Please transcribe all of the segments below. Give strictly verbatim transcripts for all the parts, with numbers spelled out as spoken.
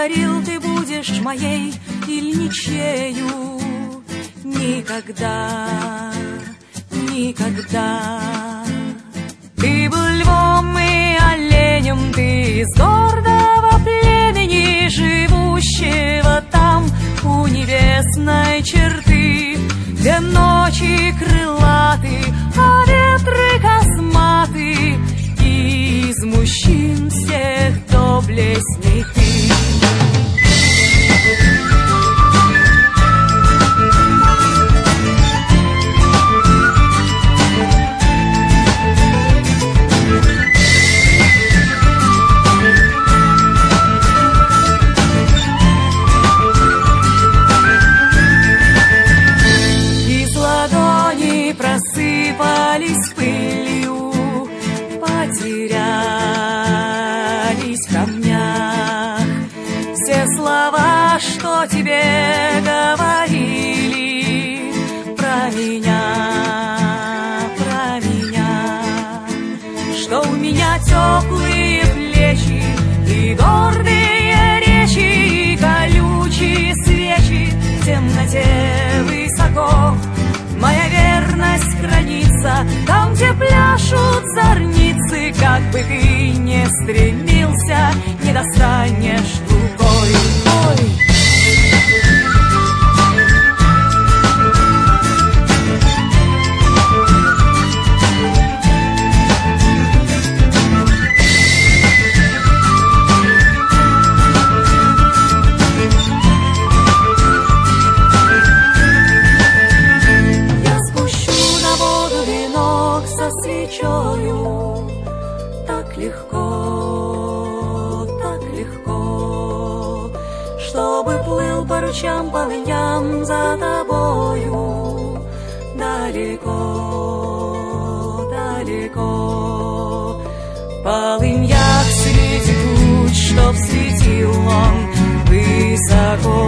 говорил, ты будешь моей или ничею. Никогда, никогда. Ты был львом и оленем, ты из гордого племени, живущего там у небесной черты, где ночи крылаты, а ветры косматы, и из мужчин всех доблестней ты. Просыпались пылью, потерялись в камнях все слова, что тебе говорили про меня, про меня, что у меня теплые плечи и гордые речи, и колючие свечи в темноте высоко. Моя верность хранится там, где пляшут зорницы. Как бы ты ни стремился, не достанешь другой. Ой. Так легко, так легко, чтобы плыл по ручьям, полыням за тобою. Далеко, далеко, полыньях среди туч, чтоб светил он высоко,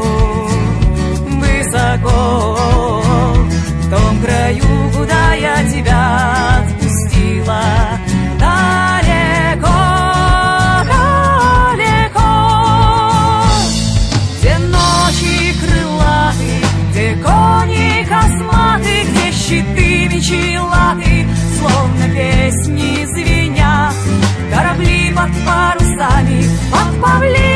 высоко, в том краю, куда я тебя отпустила. Далеко, далеко, где ночи крылаты, где кони косматы, где щиты, мечи, латы, словно песни звенят, корабли под парусами, под павлинами.